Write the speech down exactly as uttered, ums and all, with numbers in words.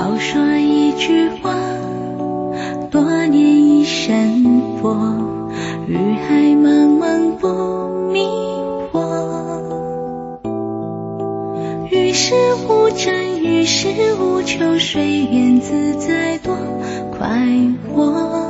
少说一句话，多念一声佛，雨海茫茫不迷惑。于是无争，于是无求，随缘自在多快活。